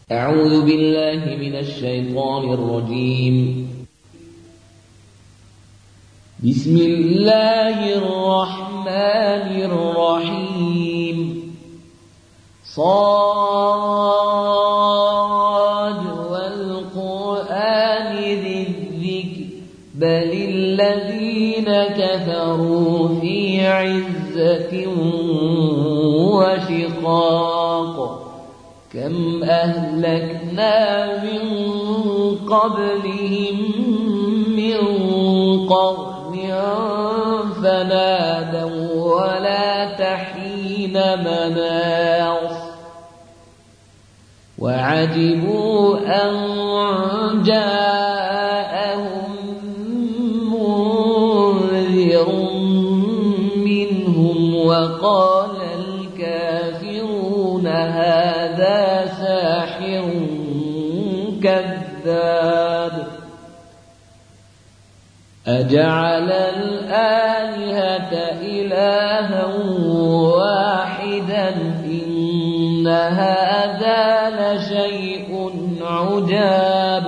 أعوذ بالله من الشيطان الرجيم. بسم الله الرحمن الرحيم. صاد والقرآن ذي الذكر بل الذين كفروا في عزة وشقاق كم أهلكنا من قبلهم من قرن فنادوا ولا تحين مناص وعجبوا أن جاءهم منذر منهم وقال الكافرون هذا ساحر كذاب أجعل الآلهة إلها واحدا إن هذا لشيء عجاب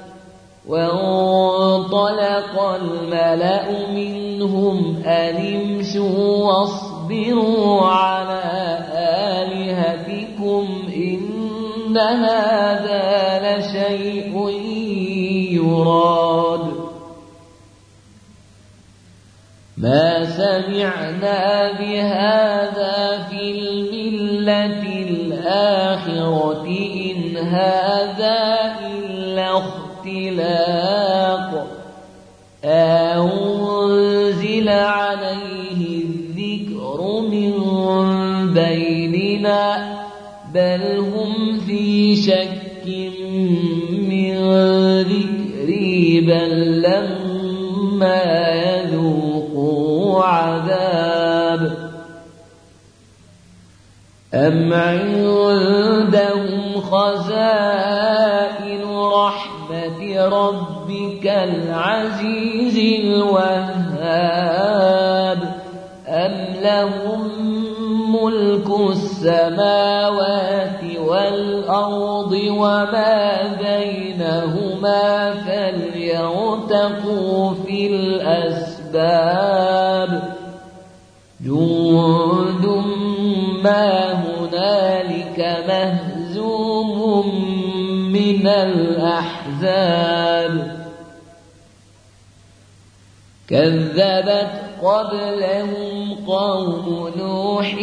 وانطلق الملأ منهم أن امشوا واصبروا على آلهتكم إن هذا لشيء يراد ما سمعنا بهذا في الملة الآخرة إن هذا إلا اختلاق أنزل عليه الذكر من بيننا بل هم في شك من ذكري بل لما يذوقوا عذاب أم عندهم خزائن رحمة ربك العزيز الوهاب أم لهم ملك السماوات والأرض وما بينهما فليرتقوا في الأسباب جند ما هنالك مهزوم من الأحزاب كذبت قبلهم قوم نوح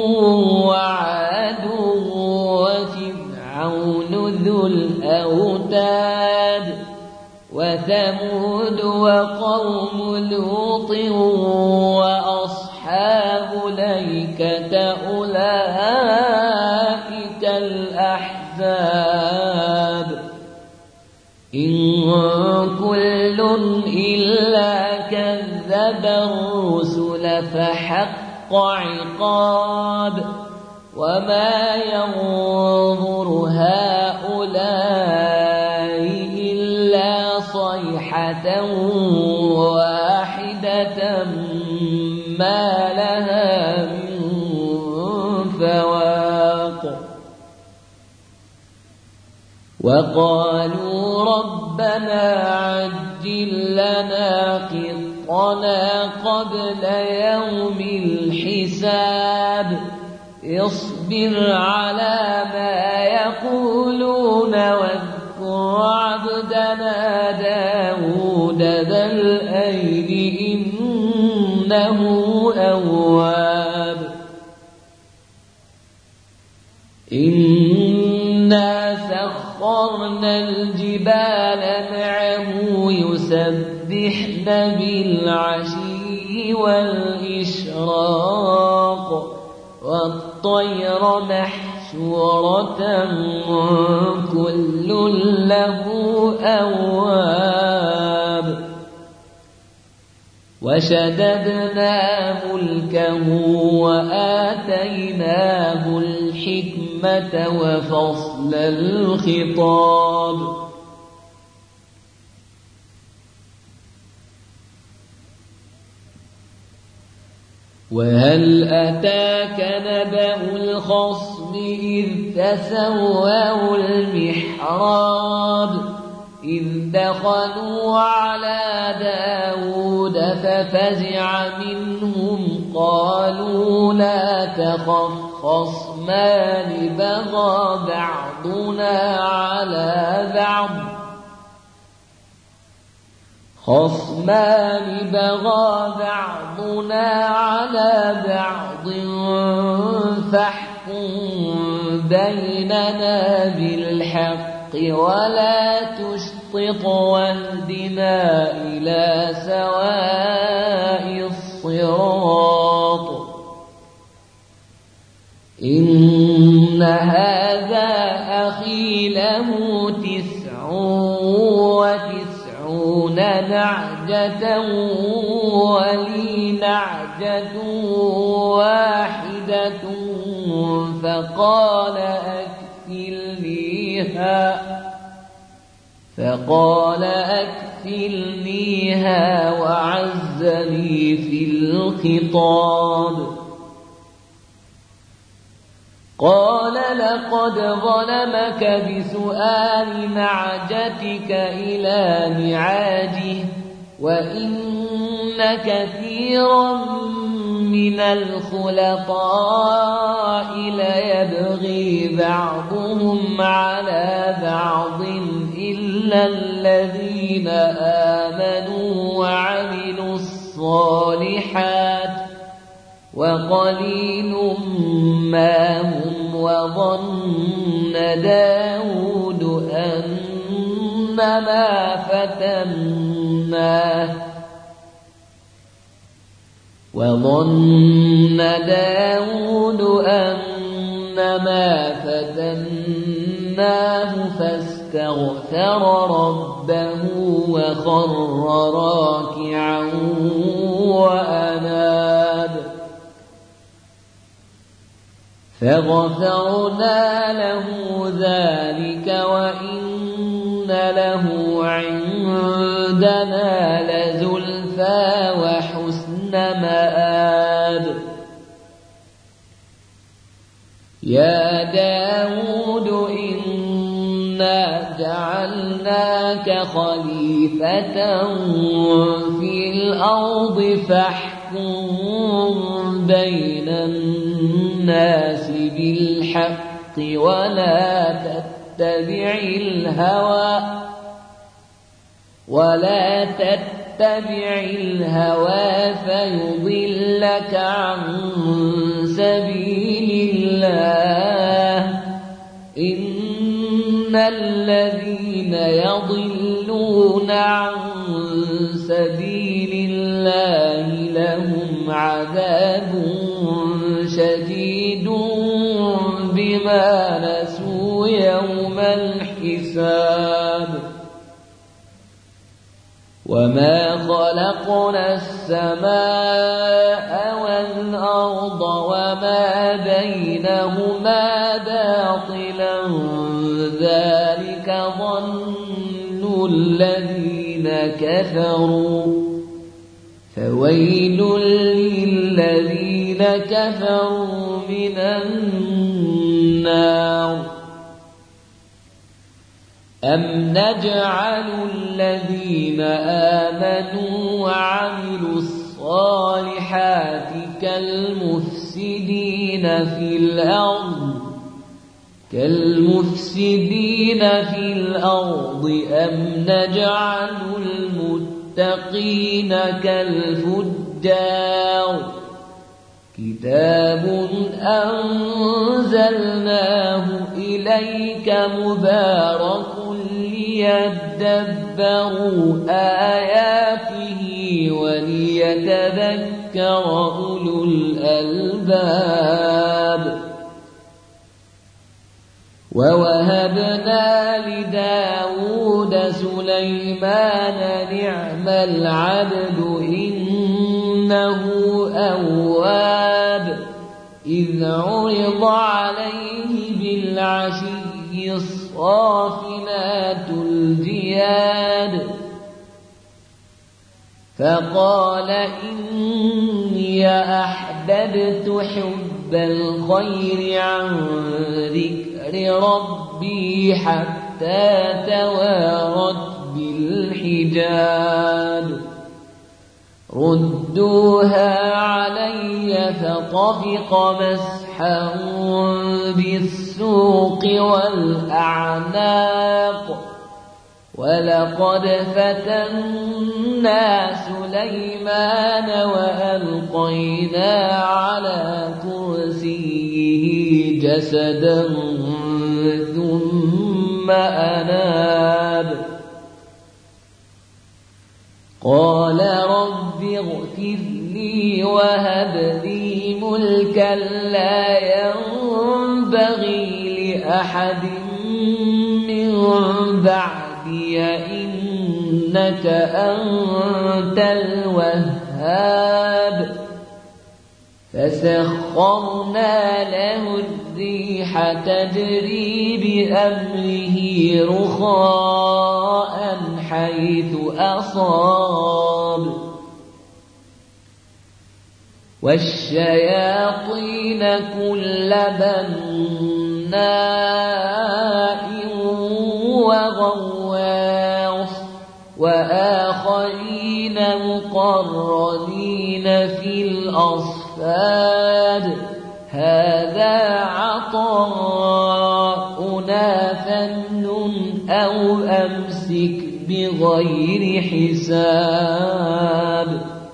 وعاد وفرعون ذو الأوتاد وثمود وقوم لوط وأصحاب الأيكة أولئك الأحزاب إن كل إلا كذب الرسل فحق عقاب وما ينظر هؤلاء إلا صيحة واحدة ما لها من فواق وقالوا ربنا عجل لنا قطنا قبل يوم الحساب اصبر على ما يقولون واذكر عبدنا داود ذا الأيد إنه أواب إنا سخرنا الجبال معه يسبحن بالعشي والإشراق والطير محشورة كل له أواب وشددنا ملكه وآتيناه الحكمة وفصل الخطاب وهل أتاك نبأ الخصم إذ تسوروا المحراب إذ دخلوا على داود ففزع منهم قالوا لا تخف خصمان بغى بعضنا على بعض فاحكم بيننا بالحق ولا تشطط واهدنا إلى سواء الصراط إن هذا أخي له 99 نعجة ولي نعجة واحدة فقال أكفلنيها وعزني في الخطاب قال لقد ظلمك بسؤال نعجتك إلى نعاجه وإن كثيرا من الخلطاء ليبغي بعضهم على بعض إلا الذين آمنوا وعملوا الصالحات وقليل ما هم وظن داود أنما فتناه فاستغفر ربه وخر راكعا وأناب فغفرنا له ذلك وإن له عندنا لزلفى وحسن مآب يا داود إنا جعلناك خليفة في الأرض فاحكم بين الناس بالحق ولا تتبع الهوى فيضلك عن سبيل الله إن الذين يضلون عن سبيل الله لهم عذاب شديد بما نسوا يوم الحساب وما خلقنا السماء والأرض وما بينهما باطلا ذلك ظن الذين كفروا فويل للذين كفروا من النار أم نجعل الذين آمنوا وعملوا الصالحات كالمفسدين في الأرض أم نجعل المتقين كالفجار كتاب أنزلناه إليك مبارك ليدبروا آياته وليتذكر أولو الألباب ووهبنا لداود سليمان نعم العبد إنه أواب إذ عرض عليه بالعشي الصافنات الجياد فقال إني أحببت أحببت حب الخير عن ذكر ربي حتى توارت بالحجاب ردوها علي فطفق مسحا بالسوق والأعناق ولقد فتنا سليمان وألقينا على كرسيه جسدا ثم أناب قال رب اغفر لي وهب لي ملكا لا ينبغي لأحد من بعدي إنك أنت الوهاب فسخرنا له الريح تجري بأمره رخاء حيث أصاب والشياطين كل بناء وغواص وآخرين مقرنين في الأصفاد هذا عطاؤنا فامنن أو أمسك بغير حساب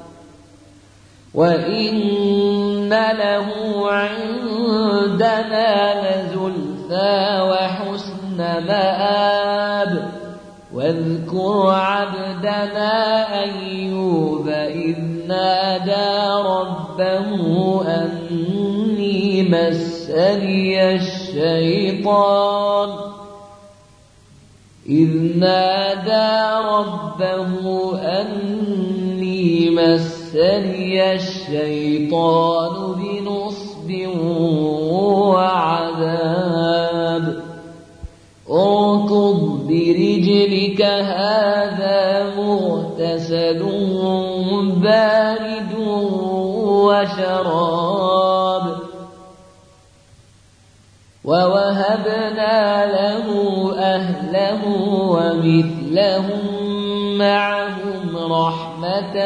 وإن له عندنا لزلفى وحسن مآب واذكر عبدنا أيوب إذ نادى ربه أني مسني الشيطان بنصب وعذاب اركض برجلك هذا مغتسل بارد وشراب ووهبنا له أهله ومثلهم معهم رحمة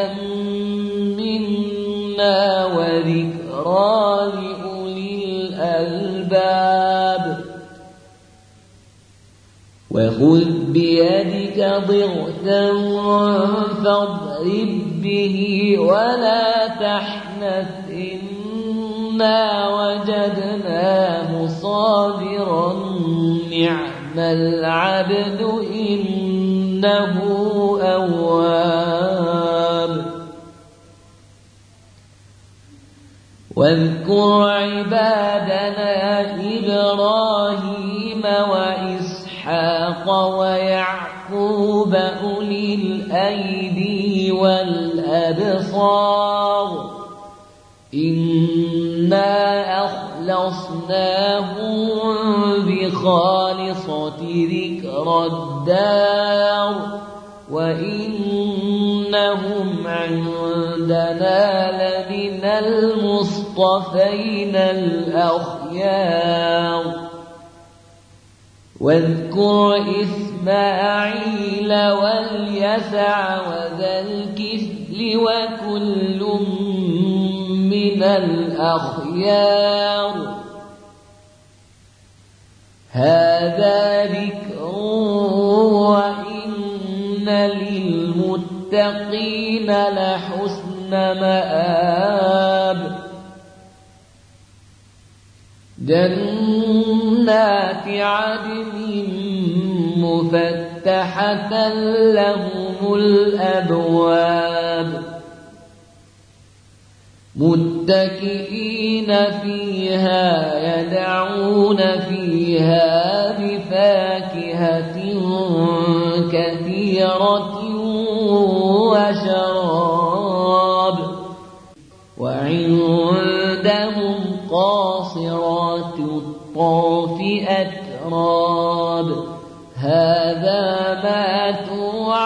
منا وذكرى لأولي الألباب وخذ بيدك ضغثا فاضرب به ولا تحنث إنا وجدناه صابرا نعم العبد إنه أواب واذكر عبادنا إبراهيم وإسحاق ويعقوب أولي الأيدي والأبصار إنا أخلصناهم بخالصة ذكر الدار وإنهم عندنا لمن المصطفين الأخيار واذكر إسماعيل واليسع وذا الكفل وكل من الأخيار هذا ذكر وإن للمتقين لحسن مآب جنات عدن مفتحة لهم الأبواب متكئين فيها يدعون فيها بفاكهة كثيرة وشراب وعندهم قاصرات الطرف أتراب هذا ما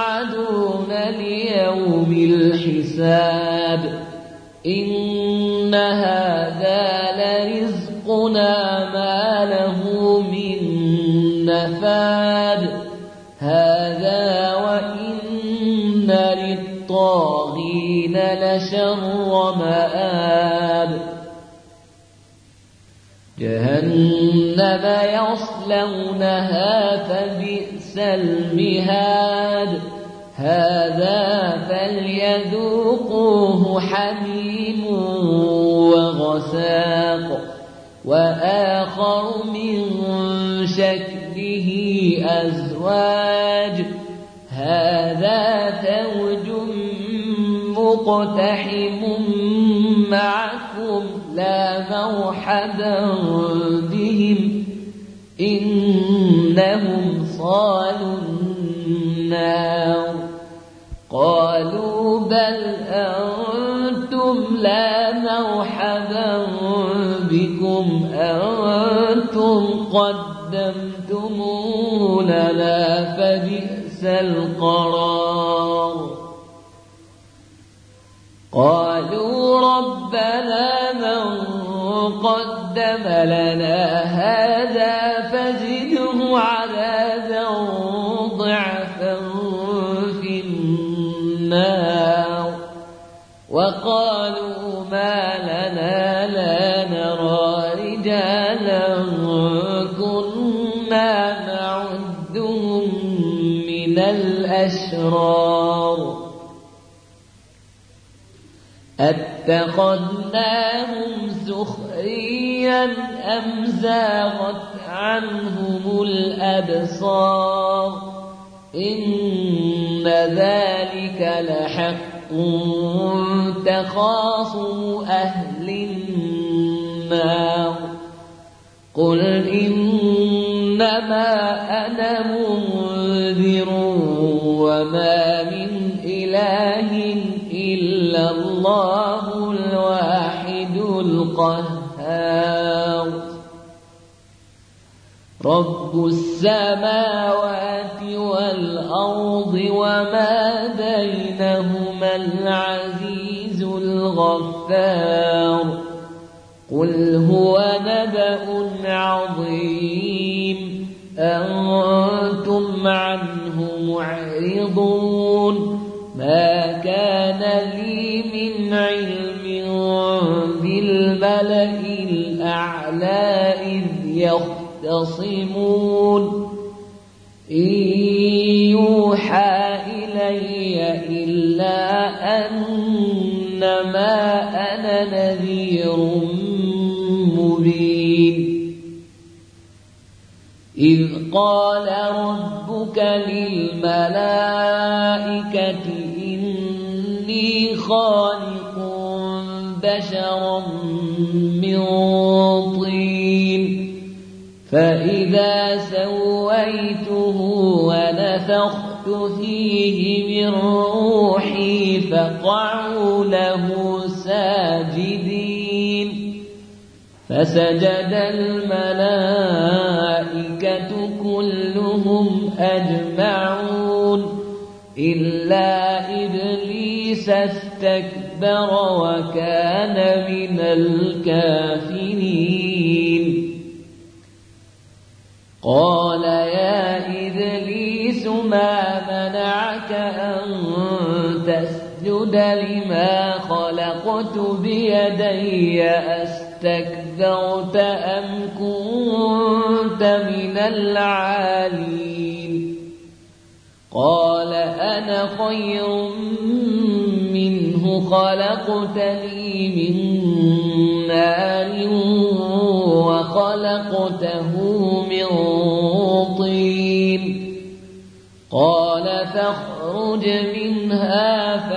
توعدون ليوم الحساب إن هذا لرزقنا ما له من نفاد هذا وإن للطاغين لشر مآب جهنم يصلونها فبئس المهاد هذا فليذوقوه حميم وغساق وآخر من شكله أزواج هذا فوج مقتحم معكم لا مرحبا بهم إنهم صالوا النار قالوا بل أنتم لا مرحبا بكم أنتم قدمتموه لنا فبئس القرار قالوا ربنا من قدم لنا هذا فزده عذابا ضعفا في النار وقالوا ما لنا لا نرى رجالا كنا نعدهم من الأشرار أتخذناهم سخريا أم زاغت عنهم الأبصار إن ذلك لحق تخاصم أهل النار قل إنما أنا منذر وما من إله إلا الله الواحد القهار رب السماوات والأرض وما بينهما العزيز الغفار قل هو نبأ عظيم أنتم عنه معرضون ما كان لي من علم بالملأ الأعلى إذ يختصمون إن يوحى إلي إلا أنما أنا نذير مبين إذ قال ربك للملائكة إني خالق بشرا من طين فإذا سويته ونفخت فيه من روحي فقعوا له ساجدين فسجد الملائكة كلهم أجمعون إلا إبليس استكبر وكان من الكافرين قال يا إبليس ما منعك أن تسجد لما خلقت بيدي أستكبرت أم كنت من العالين قال أنا خير منه خلقتني من نار وخلقته من طين قال فاخرج منها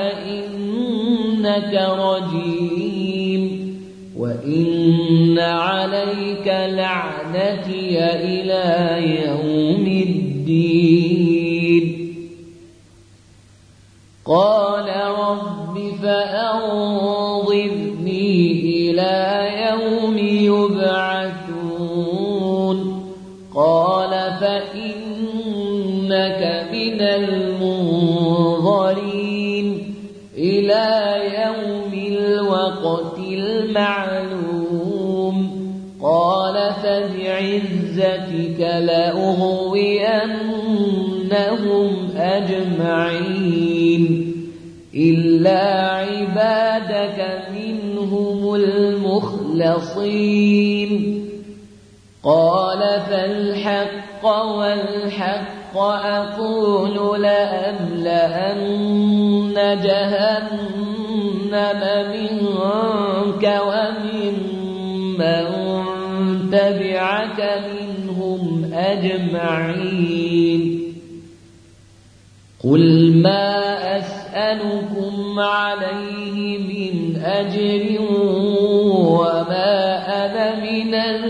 فإنك رجيم وإن عليك لعنتي إلى يوم الدين قال رب فأنظرني إلى يوم يبعثون قال فإنك من المنظرين إلى يوم الوقت المعلوم معلوم قال فبعزتك لأغوينهم أجمعين إلا عبادك منهم المخلصين قال فالحق والحق أقول لأملأن جهنم منك ومن من تبعك منهم أجمعين قل ما أسألكم عليه من أجر وما أنا من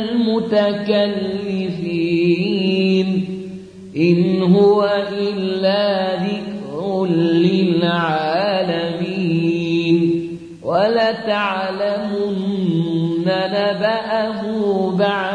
المتكلفين إن هو إلا ذكر للعالمين ولتعلمن نبأه بعد